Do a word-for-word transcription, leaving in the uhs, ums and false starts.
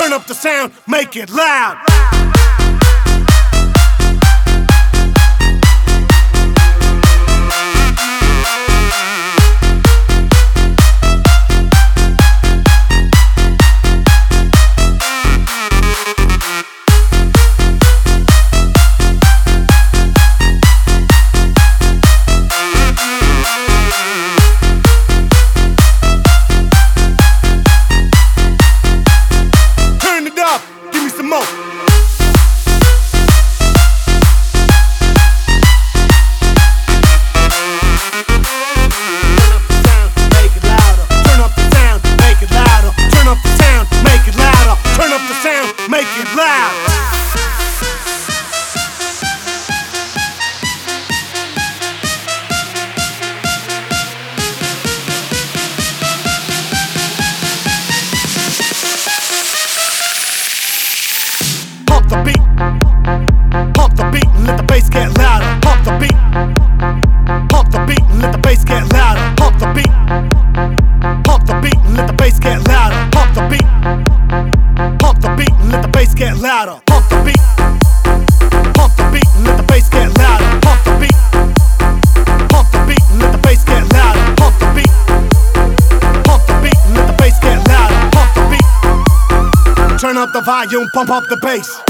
Turn up the sound, make it loud. Pump the beat, pump the beat and let the bass get louder. Pump the beat, pump the beat and let the bass get louder. Pump the beat, pump the beat and let the bass get louder. Pump the beat, pump the beat and let the bass get louder. Pump the beat, pump the beat and let the bass get louder. Pump the beat, pump the beat and let the bass get louder. Pump the beat, pump the beat and let the bass get louder. Pump the beat, turn up the volume, pump up the bass.